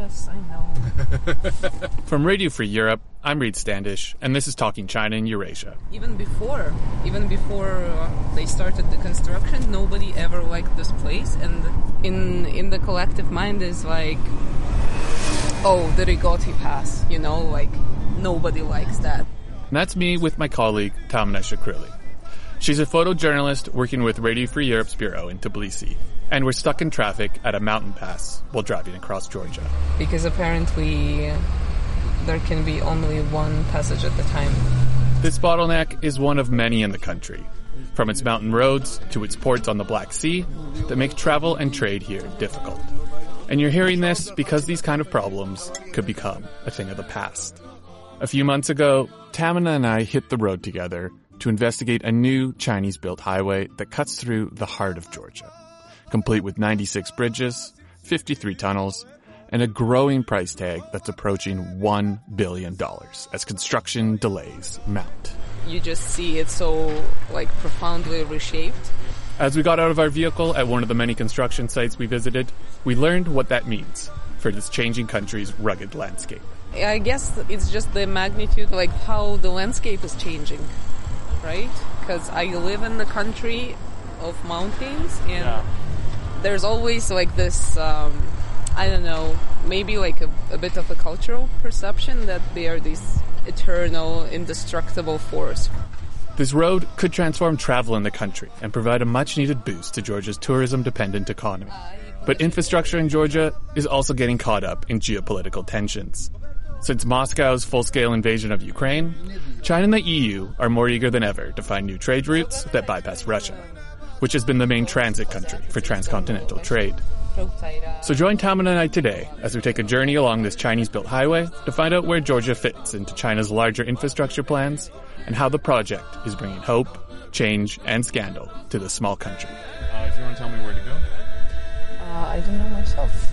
Yes, I know. From Radio Free Europe, I'm Reed Standish, and this is Talking China in Eurasia. Even before they started the construction, nobody ever liked this place, and in the collective mind is like, oh, the Rigoti Pass, like nobody likes that. And that's me with my colleague, Tamina Shakrili. She's a photojournalist working with Radio Free Europe's bureau in Tbilisi, and we're stuck in traffic at a mountain pass while driving across Georgia. Because apparently there can be only one passage at a time. This bottleneck is one of many in the country, from its mountain roads to its ports on the Black Sea that make travel and trade here difficult. And you're hearing this because these kind of problems could become a thing of the past. A few months ago, Tamina and I hit the road together to investigate a new Chinese-built highway that cuts through the heart of Georgia, complete with 96 bridges, 53 tunnels, and a growing price tag that's approaching $1 billion as construction delays mount. You just see it so, profoundly reshaped. As we got out of our vehicle at one of the many construction sites we visited, we learned what that means for this changing country's rugged landscape. I guess it's just the magnitude, how the landscape is changing, right? Because I live in the country of mountains, and there's always this, maybe a bit of a cultural perception that they are this eternal, indestructible force. This road could transform travel in the country and provide a much-needed boost to Georgia's tourism-dependent economy. But infrastructure in Georgia is also getting caught up in geopolitical tensions. Since Moscow's full-scale invasion of Ukraine, China and the EU are more eager than ever to find new trade routes that bypass Russia, which has been the main transit country for transcontinental trade. So join Tamina and I today as we take a journey along this Chinese-built highway to find out where Georgia fits into China's larger infrastructure plans and how the project is bringing hope, change, and scandal to this small country. If you want to tell me where to go. I don't know myself.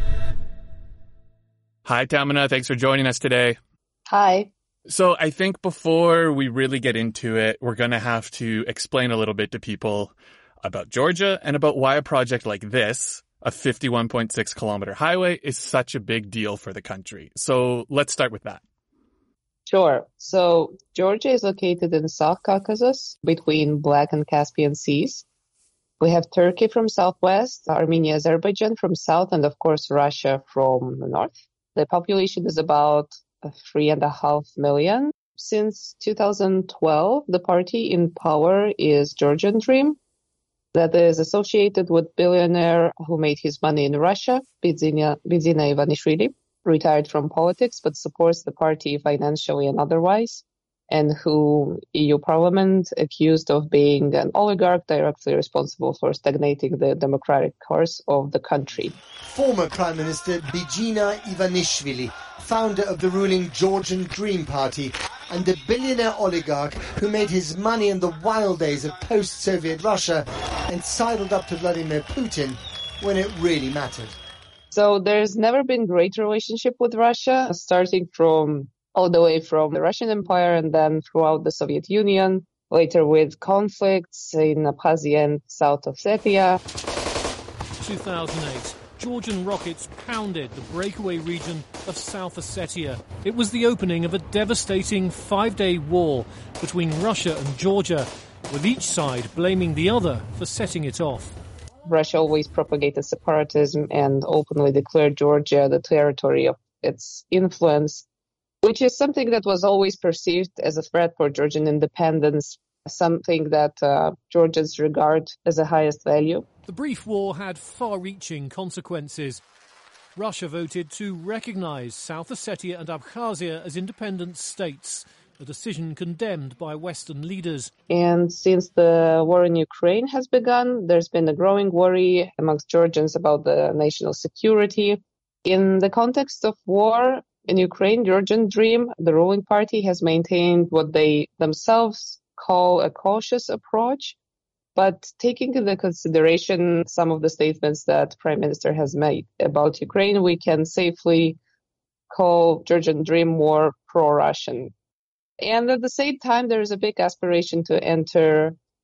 Hi, Tamina. Thanks for joining us today. Hi. So I think before we really get into it, we're going to have to explain a little bit to people about Georgia and about why a project like this, a 51.6 kilometer highway, is such a big deal for the country. So let's start with that. Sure. So Georgia is located in South Caucasus between Black and Caspian Seas. We have Turkey from southwest, Armenia, Azerbaijan from south, and of course Russia from the north. The population is about 3.5 million. Since 2012, the party in power is Georgian Dream, that is associated with billionaire who made his money in Russia, Bidzina Ivanishvili, retired from politics but supports the party financially and otherwise, and who EU Parliament accused of being an oligarch directly responsible for stagnating the democratic course of the country. Former Prime Minister Bidzina Ivanishvili, founder of the ruling Georgian Dream Party, and a billionaire oligarch who made his money in the wild days of post-Soviet Russia and sidled up to Vladimir Putin when it really mattered. So there's never been great relationship with Russia, starting from all the way from the Russian Empire and then throughout the Soviet Union, later with conflicts in Abkhazia and South Ossetia. 2008. Georgian rockets pounded the breakaway region of South Ossetia. It was the opening of a devastating 5-day war between Russia and Georgia, with each side blaming the other for setting it off. Russia always propagated separatism and openly declared Georgia the territory of its influence, which is something that was always perceived as a threat for Georgian independence, something that Georgians regard as the highest value. The brief war had far-reaching consequences. Russia voted to recognise South Ossetia and Abkhazia as independent states, a decision condemned by Western leaders. And since the war in Ukraine has begun, there's been a growing worry amongst Georgians about the national security. In the context of war in Ukraine, Georgian Dream, the ruling party, has maintained what they themselves call a cautious approach. But taking into consideration some of the statements that Prime Minister has made about Ukraine, we can safely call Georgian Dream more pro-Russian. And at the same time, there is a big aspiration to enter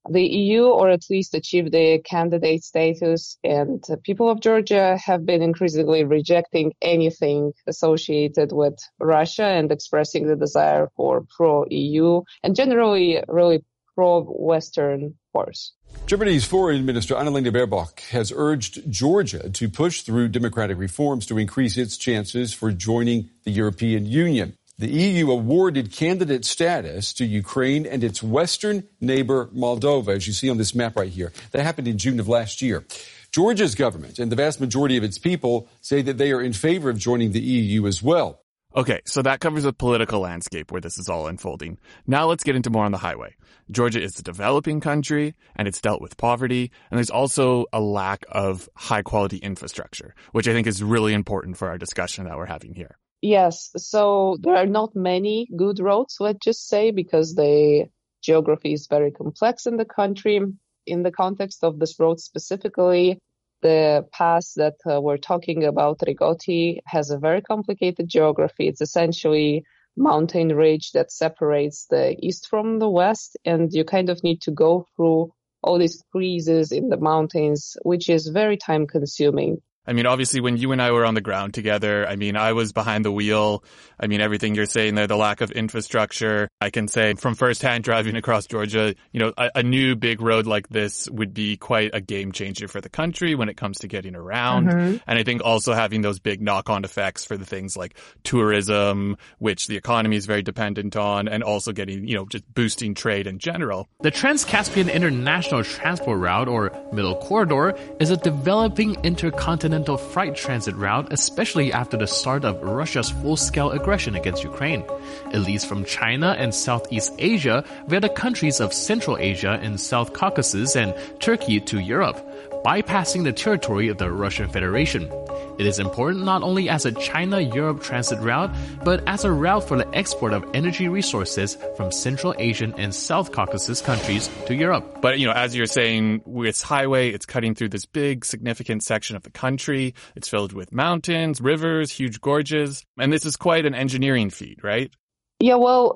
the EU, or at least achieve the candidate status. And people of Georgia have been increasingly rejecting anything associated with Russia and expressing the desire for pro-EU and generally really pro-Western course. Germany's Foreign Minister Annalena Baerbock has urged Georgia to push through democratic reforms to increase its chances for joining the European Union. The EU awarded candidate status to Ukraine and its western neighbor Moldova, as you see on this map right here. That happened in June of last year. Georgia's government and the vast majority of its people say that they are in favor of joining the EU as well. Okay, so that covers the political landscape where this is all unfolding. Now let's get into more on the highway. Georgia is a developing country, and it's dealt with poverty, and there's also a lack of high-quality infrastructure, which I think is really important for our discussion that we're having here. Yes, so there are not many good roads, let's just say, because the geography is very complex in the country. In the context of this road specifically, the pass that we're talking about, Rigoti, has a very complicated geography. It's essentially mountain ridge that separates the east from the west, and you kind of need to go through all these creases in the mountains, which is very time consuming. I mean, obviously, when you and I were on the ground together, I mean, I was behind the wheel. I mean, everything you're saying there, the lack of infrastructure. I can say from firsthand driving across Georgia, you know, a new big road like this would be quite a game changer for the country when it comes to getting around. Mm-hmm. And I think also having those big knock-on effects for the things like tourism, which the economy is very dependent on, and also getting, you know, just boosting trade in general. The Trans-Caspian International Transport Route, or Middle Corridor, is a developing intercontinental freight transit route, especially after the start of Russia's full-scale aggression against Ukraine. It leads from China and Southeast Asia via the countries of Central Asia and South Caucasus and Turkey to Europe, bypassing the territory of the Russian Federation. It is important not only as a China-Europe transit route, but as a route for the export of energy resources from Central Asian and South Caucasus countries to Europe. But, you know, as you're saying, it's highway, it's cutting through this big, significant section of the country. It's filled with mountains, rivers, huge gorges. And this is quite an engineering feat, right? Yeah, well,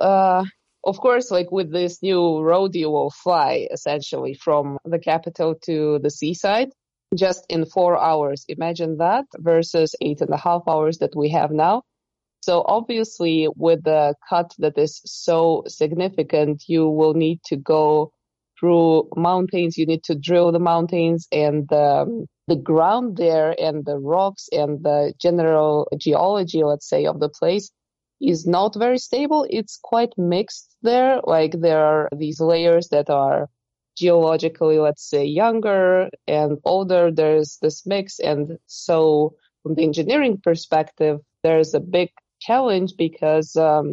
of course, like with this new road, you will fly essentially from the capital to the seaside just in 4 hours. Imagine that versus 8.5 hours that we have now. So obviously, with the cut that is so significant, you will need to go through mountains. You need to drill the mountains, and the ground there and the rocks and the general geology, let's say, of the place is not very stable. It's quite mixed there. Like there are these layers that are geologically, let's say, younger and older. There's this mix. And so from the engineering perspective, there's a big challenge because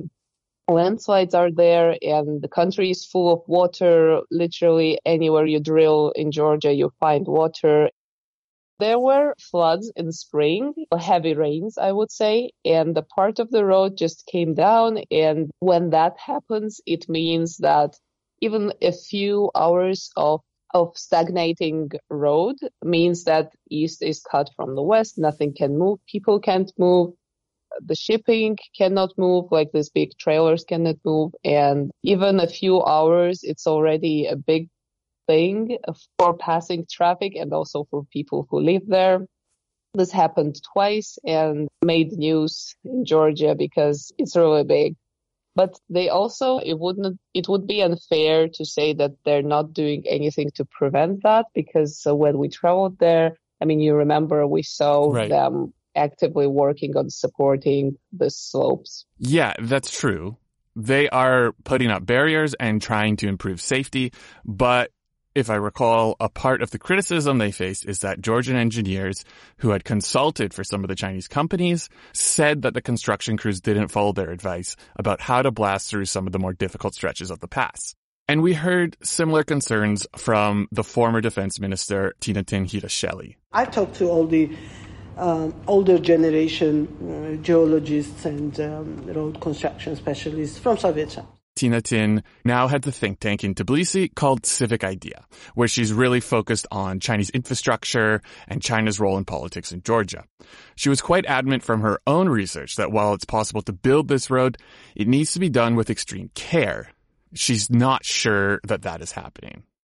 landslides are there and the country is full of water. Literally anywhere you drill in Georgia, you find water. There were floods in spring, heavy rains, I would say, and the part of the road just came down. And when that happens, it means that even a few hours of stagnating road means that east is cut from the west. Nothing can move. People can't move. The shipping cannot move, like these big trailers cannot move. And even a few hours, it's already a big thing for passing traffic and also for people who live there. This happened twice and made news in Georgia because it's really big. But they also, it would be unfair to say that they're not doing anything to prevent that, because when we traveled there, I mean, you remember we saw them actively working on supporting the slopes. Yeah, that's true. They are putting up barriers and trying to improve safety, but if I recall, a part of the criticism they faced is that Georgian engineers who had consulted for some of the Chinese companies said that the construction crews didn't follow their advice about how to blast through some of the more difficult stretches of the pass. And we heard similar concerns from the former defense minister, Tinatin Hirasheli. I talked to all the older generation geologists and road construction specialists from Soviet times. Tinatin now heads a think tank in Tbilisi called Civic Idea, where she's really focused on Chinese infrastructure and China's role in politics in Georgia. She was quite adamant from her own research that while it's possible to build this road, it needs to be done with extreme care. She's not sure that that is happening.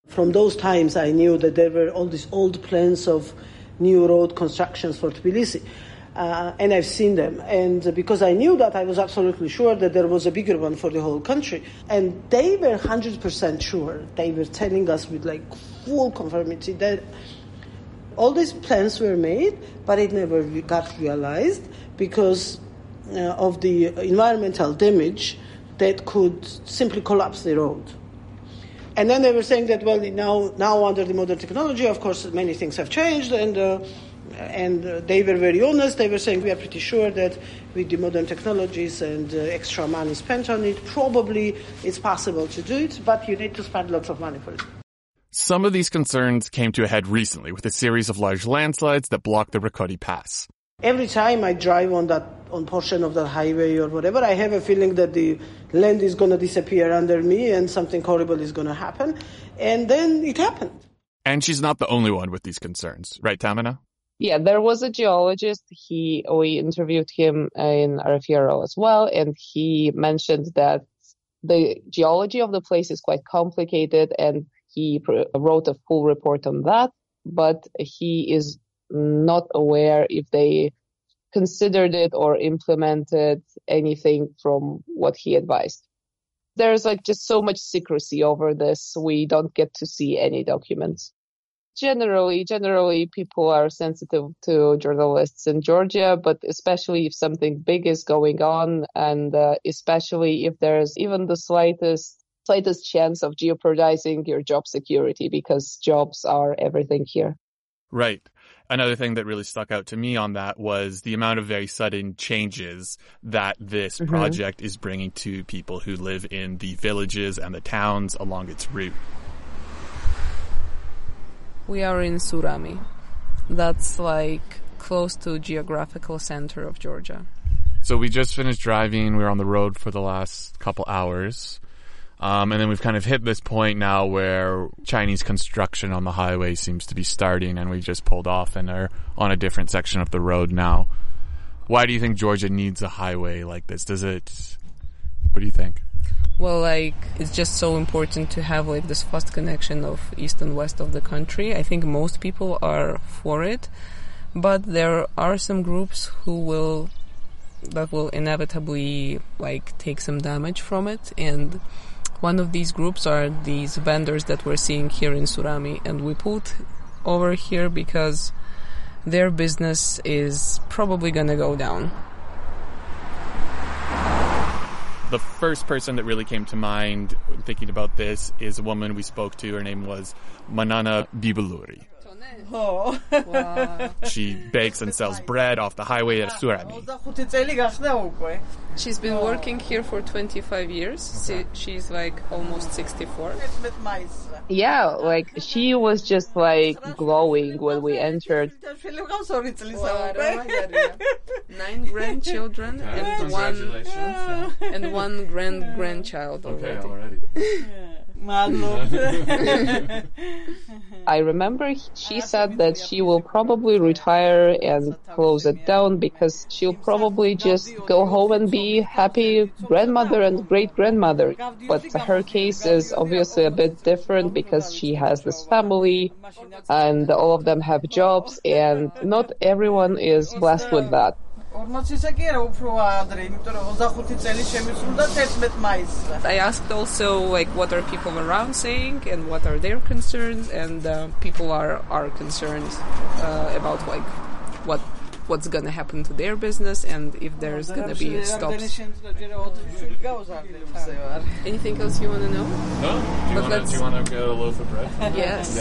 From those times, I knew that there were all these old plans of new road constructions for Tbilisi. And I've seen them. And because I knew that, I was absolutely sure that there was a bigger one for the whole country. And they were 100% sure. They were telling us with full conformity that all these plans were made, but it never got realized because of the environmental damage that could simply collapse the road. And then they were saying that, well, now under the modern technology, of course, many things have changed, and they were very honest. They were saying, we are pretty sure that with the modern technologies and extra money spent on it, probably it's possible to do it, but you need to spend lots of money for it. Some of these concerns came to a head recently with a series of large landslides that blocked the Rakoty Pass. Every time I drive on portion of that highway or whatever, I have a feeling that the land is going to disappear under me and something horrible is going to happen. And then it happened. And she's not the only one with these concerns, right, Tamina? Yeah, there was a geologist. We interviewed him in RFRO as well, and he mentioned that the geology of the place is quite complicated, and he wrote a full report on that, but he is not aware if they considered it or implemented anything from what he advised. There's just so much secrecy over this. We don't get to see any documents. Generally, people are sensitive to journalists in Georgia, but especially if something big is going on, and especially if there's even the slightest chance of jeopardizing your job security, because jobs are everything here. Right. Another thing that really stuck out to me on that was the amount of very sudden changes that this project is bringing to people who live in the villages and the towns along its route. We are in Surami. That's close to geographical center of Georgia. So we just finished driving. We were on the road for the last couple hours. And then we've kind of hit this point now where Chinese construction on the highway seems to be starting, and we just pulled off and are on a different section of the road now. Why do you think Georgia needs a highway like this? What do you think? Well, it's just so important to have this fast connection of east and west of the country. I think most people are for it, but there are some groups that will inevitably take some damage from it, and one of these groups are these vendors that we're seeing here in Surami, and we pulled over here because their business is probably gonna go down. The first person that really came to mind thinking about this is a woman we spoke to. Her name was Manana Bibuluri. Oh. Wow. She bakes and sells bread off the highway at Surami. She's been working here for 25 years. Okay. She's almost 64. Yeah, she was just glowing when we entered. 9 grandchildren and one grand-grandchild already. I remember she said that she will probably retire and close it down because she'll probably just go home and be happy grandmother and great-grandmother. But her case is obviously a bit different because she has this family and all of them have jobs, and not everyone is blessed with that. I asked also what are people around saying and what are their concerns, and people are concerned about what's gonna happen to their business and if there's gonna be stops. Anything else you wanna know? No? Do you wanna get a loaf of bread? Yes.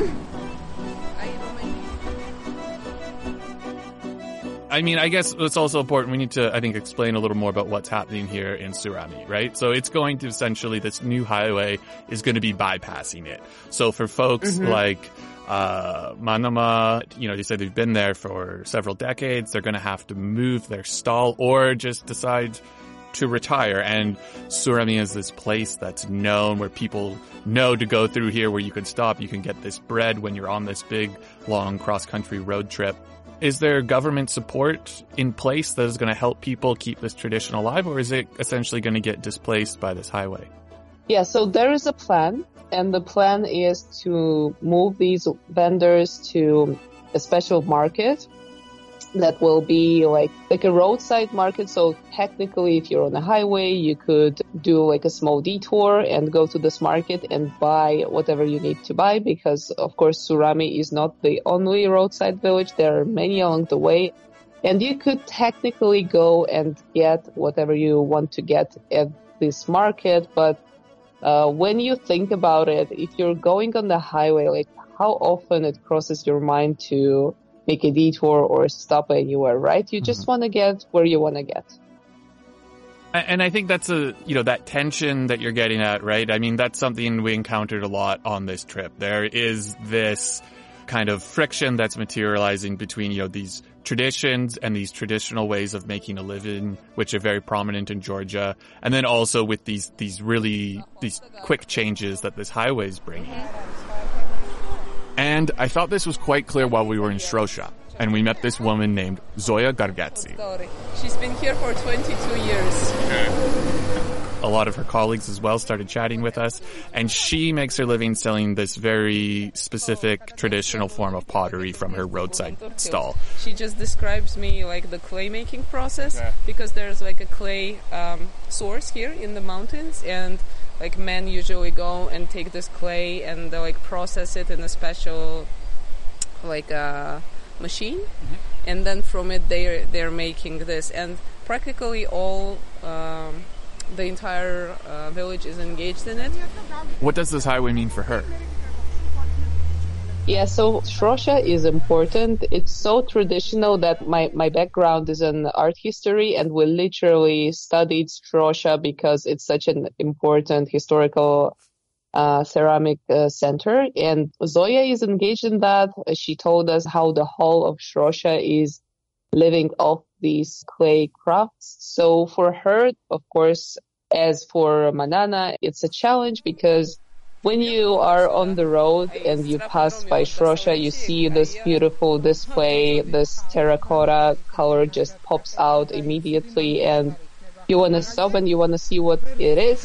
I mean, I guess it's also important. We need to, I think, explain a little more about what's happening here in Surami, right? So it's going to essentially, this new highway is going to be bypassing it. So for folks like Manama, they said they've been there for several decades. They're going to have to move their stall or just decide to retire. And Surami is this place that's known, where people know to go through here, where you can stop, you can get this bread when you're on this big, long cross-country road trip. Is there government support in place that is going to help people keep this tradition alive, or is it essentially going to get displaced by this highway? Yeah, so there is a plan. And the plan is to move these vendors to a special market that will be like a roadside market. So technically, if you're on a highway, you could do like a small detour and go to this market and buy whatever you need to buy, because of course Surami is not the only roadside village. There are many along the way, and you could technically go and get whatever you want to get at this market. But when you think about it, if you're going on the highway, like how often it crosses your mind to make a detour or stop anywhere, right? You just want to get where you want to get. And I think that's that tension that you're getting at, right? I mean, that's something we encountered a lot on this trip. There is this kind of friction that's materializing between, these traditions and these traditional ways of making a living, which are very prominent in Georgia. And then also with these quick changes that this highway is bringing. And I thought this was quite clear while we were in Shrosha, and we met this woman named Zoya Gargatsi. She's been here for 22 years. A lot of her colleagues as well started chatting with us, and she makes her living selling this very specific traditional form of pottery from her roadside stall. She just describes me like the clay making process, because there's like a clay source here in the mountains, and like men usually go and take this clay and they like process it in a special machine, and then from it they're making this, and practically all the entire village is engaged in it. What does this highway mean for her? Yeah, so Shrosha is important. It's so traditional that my background is in art history, and we literally studied Shrosha because it's such an important historical ceramic center. And Zoya is engaged in that. She told us how the whole of Shrosha is living off these clay crafts. So for her, of course, as for Manana, it's a challenge, because when you are on the road and you pass by Shrosha, you see this beautiful display, this terracotta color just pops out immediately, and you want to stop and you want to see what it is.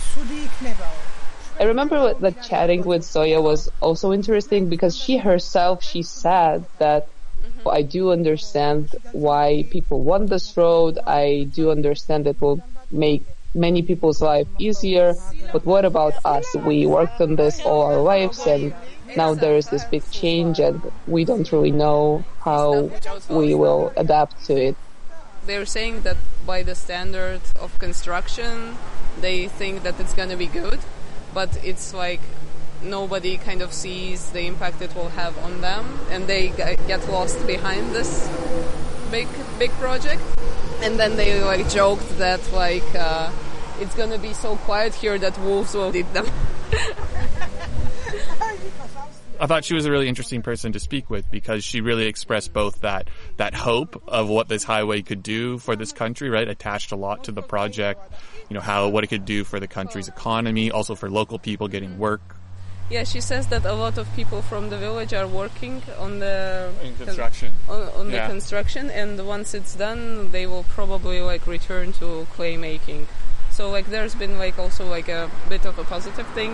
I remember that chatting with Zoya was also interesting, because she said that I do understand why people want this road. I do understand it will make many people's life easier, but what about us? We worked on this all our lives, and now there is this big change, and we don't really know how we will adapt to it. They're saying that by the standard of construction, they think that it's going to be good, but it's like nobody kind of sees the impact it will have on them, and they get lost behind this big project. And then they like joked that like it's gonna be so quiet here that wolves will eat them. I thought she was a really interesting person to speak with, because she really expressed both that hope of what this highway could do for this country, right? Attached a lot to the project, what it could do for the country's economy, also for local people getting work. Yeah, she says that a lot of people from the village are working on the construction. On the construction, and once it's done, they will probably like return to clay making. So like there's been like also like a bit of a positive thing.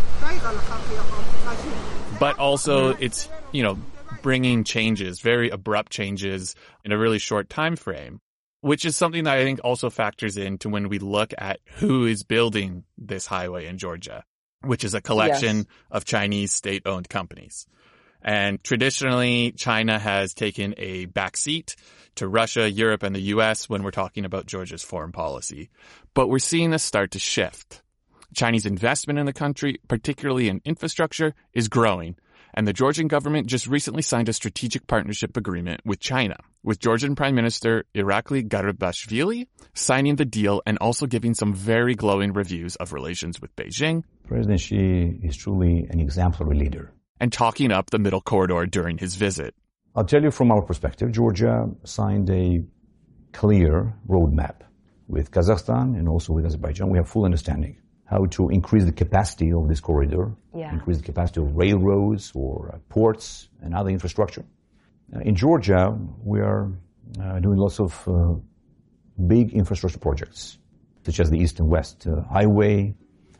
But also it's, bringing changes, very abrupt changes in a really short time frame, which is something that I think also factors into when we look at who is building this highway in Georgia, which is a collection of Chinese state-owned companies. And traditionally, China has taken a backseat to Russia, Europe, and the U.S. when we're talking about Georgia's foreign policy. But we're seeing this start to shift. Chinese investment in the country, particularly in infrastructure, is growing. And the Georgian government just recently signed a strategic partnership agreement with China, with Georgian Prime Minister Irakli Garibashvili signing the deal and also giving some very glowing reviews of relations with Beijing. President Xi is truly an exemplary leader. And talking up the Middle Corridor during his visit. I'll tell you from our perspective, Georgia signed a clear roadmap with Kazakhstan and also with Azerbaijan. We have full understanding how to increase the capacity of this corridor, increase the capacity of railroads or ports and other infrastructure. In Georgia, we are doing lots of big infrastructure projects, such as the East and West Highway,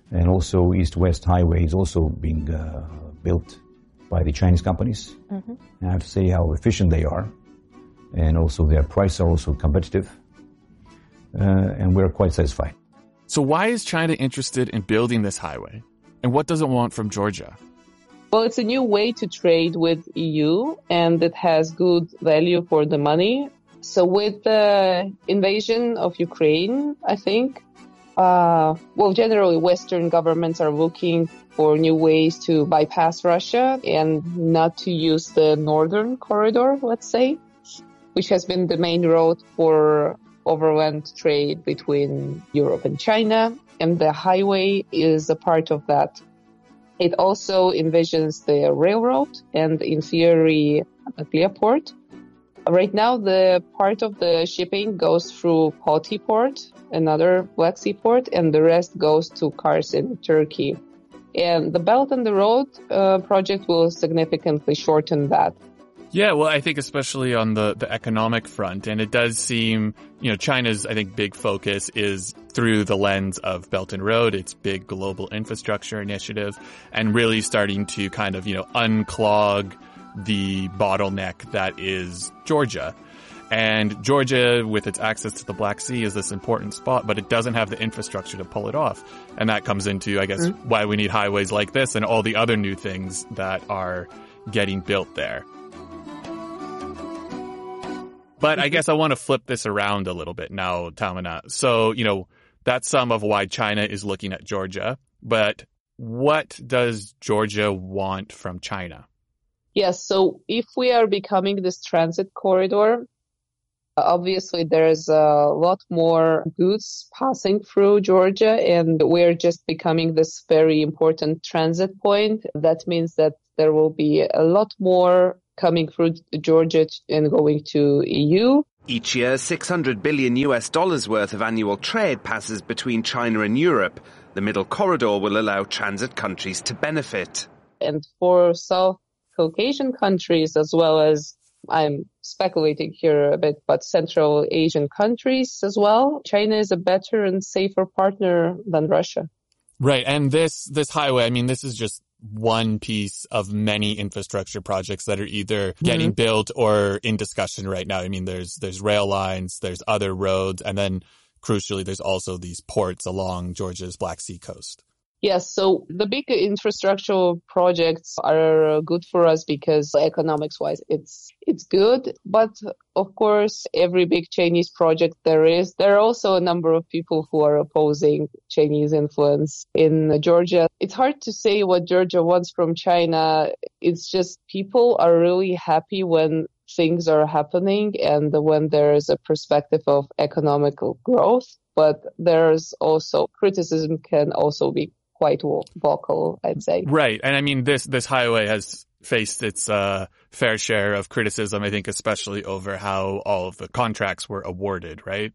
And also East-West Highway is also being built by the Chinese companies. Mm-hmm. And I have to say how efficient they are. And also their prices are also competitive. And we're quite satisfied. So why is China interested in building this highway? And what does it want from Georgia? Well, it's a new way to trade with EU, and it has good value for the money. So with the invasion of Ukraine, I think, generally Western governments are looking for new ways to bypass Russia and not to use the northern corridor, let's say, which has been the main road for overland trade between Europe and China. And the highway is a part of that. It also envisions the railroad and, in theory, a clear port. Right now, the part of the shipping goes through Poti Port, another Black Sea port, and the rest goes to Kars in Turkey. And the Belt and the Road project will significantly shorten that. Yeah, well, I think especially on the economic front, and it does seem, China's, I think, big focus is through the lens of Belt and Road, its big global infrastructure initiative, and really starting to kind of, unclog the bottleneck that is Georgia. And Georgia, with its access to the Black Sea, is this important spot, but it doesn't have the infrastructure to pull it off. And that comes into, I guess, why we need highways like this and all the other new things that are getting built there. But I guess I want to flip this around a little bit now, Taamneh. So, that's some of why China is looking at Georgia. But what does Georgia want from China? Yes, so if we are becoming this transit corridor, obviously there's a lot more goods passing through Georgia, and we're just becoming this very important transit point. That means that there will be a lot more coming through Georgia and going to EU. Each year, $600 billion worth of annual trade passes between China and Europe. The Middle Corridor will allow transit countries to benefit. And for South Caucasian countries, as well as, I'm speculating here a bit, but Central Asian countries as well, China is a better and safer partner than Russia. Right. And this highway, this is just one piece of many infrastructure projects that are either getting built or in discussion right now. There's rail lines, there's other roads, and then crucially, there's also these ports along Georgia's Black Sea coast. Yes, so the big infrastructural projects are good for us because economics-wise, it's good. But of course, every big Chinese project there are also a number of people who are opposing Chinese influence in Georgia. It's hard to say what Georgia wants from China. It's just people are really happy when things are happening and when there is a perspective of economical growth. But there's also criticism can also be quite vocal, I'd say. Right. And this highway has faced its fair share of criticism, I think, especially over how all of the contracts were awarded, right?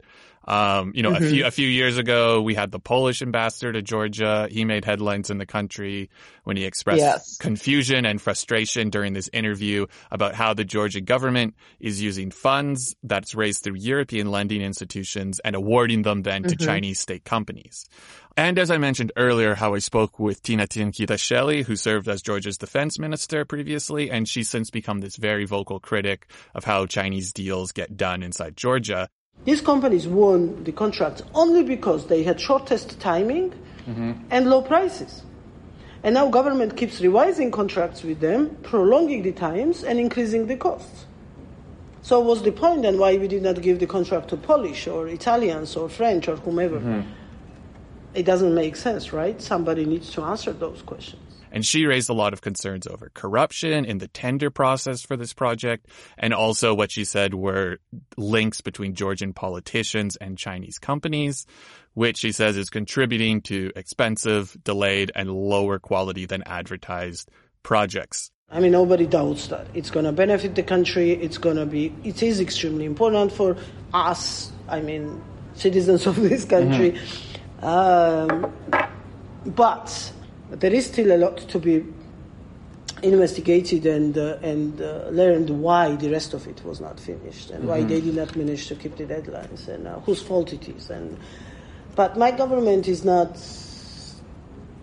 A few years ago, we had the Polish ambassador to Georgia. He made headlines in the country when he expressed confusion and frustration during this interview about how the Georgia government is using funds that's raised through European lending institutions and awarding them then to Chinese state companies. And as I mentioned earlier, how I spoke with Tina Tinkitashvili, who served as Georgia's defense minister previously, and she's since become this very vocal critic of how Chinese deals get done inside Georgia. These companies won the contracts only because they had shortest timing and low prices. And now government keeps revising contracts with them, prolonging the times and increasing the costs. So what's the point then why we did not give the contract to Polish or Italians or French or whomever? It doesn't make sense, right? Somebody needs to answer those questions. And she raised a lot of concerns over corruption in the tender process for this project, and also what she said were links between Georgian politicians and Chinese companies, which she says is contributing to expensive, delayed, and lower quality than advertised projects. Nobody doubts that. It's going to benefit the country. It is extremely important for us, citizens of this country. But there is still a lot to be investigated and learned why the rest of it was not finished and why they did not manage to keep the deadlines and whose fault it is. But my government is not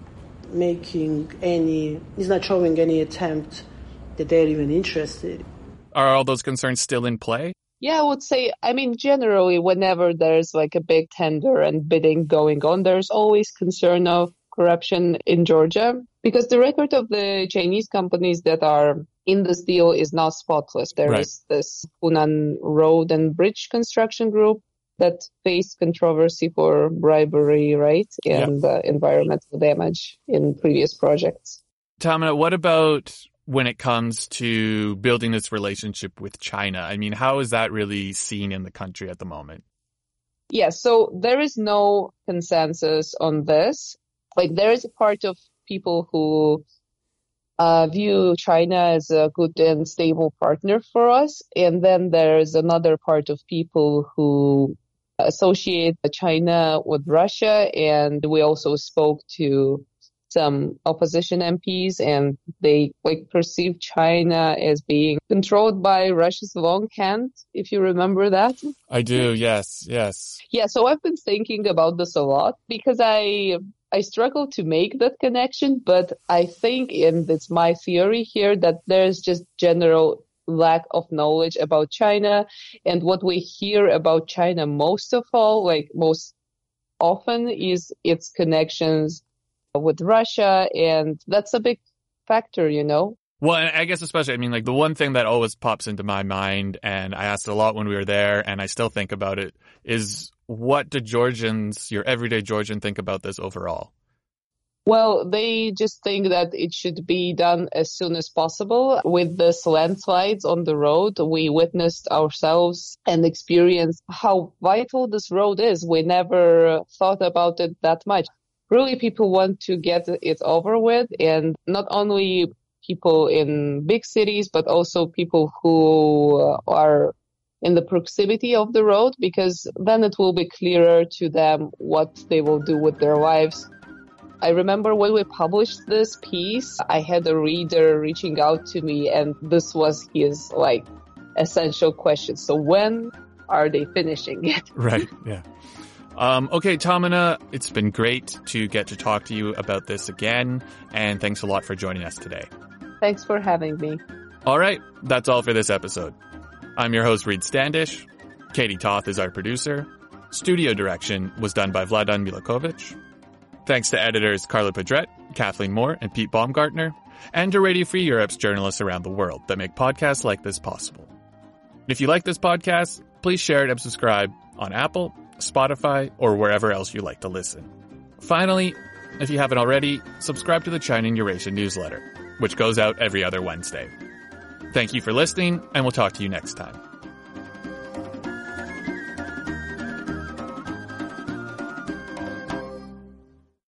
showing any attempt that they're even interested. Are all those concerns still in play? Yeah, I would say, generally, whenever there's like a big tender and bidding going on, there's always concern of corruption in Georgia, because the record of the Chinese companies that are in this deal is not spotless. There is this Hunan Road and Bridge Construction Group that faced controversy for bribery, right, and environmental damage in previous projects. Tamina, what about when it comes to building this relationship with China? How is that really seen in the country at the moment? Yeah, so there is no consensus on this. Like, there is a part of people who view China as a good and stable partner for us. And then there's another part of people who associate China with Russia. And we also spoke to some opposition MPs, and they perceive China as being controlled by Russia's long hand, if you remember that. I do, yes. Yeah, so I've been thinking about this a lot because I struggle to make that connection, but I think, and it's my theory here, that there's just general lack of knowledge about China. And what we hear about China most often is its connections with Russia, and that's a big factor, Well, and I guess especially, the one thing that always pops into my mind, and I asked a lot when we were there, and I still think about it, is what do Georgians, your everyday Georgian, think about this overall? Well, they just think that it should be done as soon as possible. With this landslides on the road, we witnessed ourselves and experienced how vital this road is. We never thought about it that much. Really, people want to get it over with, and not only people in big cities, but also people who are in the proximity of the road, because then it will be clearer to them what they will do with their lives. I remember when we published this piece, I had a reader reaching out to me, and this was his essential question. So when are they finishing it? Right, yeah. Okay, Tamina, it's been great to get to talk to you about this again, and thanks a lot for joining us today. Thanks for having me. All right, that's all for this episode. I'm your host, Reed Standish. Katie Toth is our producer. Studio direction was done by Vladan Milakovic. Thanks to editors Carla Pedret, Kathleen Moore, and Pete Baumgartner, and to Radio Free Europe's journalists around the world that make podcasts like this possible. If you like this podcast, please share it and subscribe on Apple, Spotify, or wherever else you like to listen. Finally, if you haven't already, subscribe to the China in Eurasia newsletter, which goes out every other Wednesday. Thank you for listening, and we'll talk to you next time.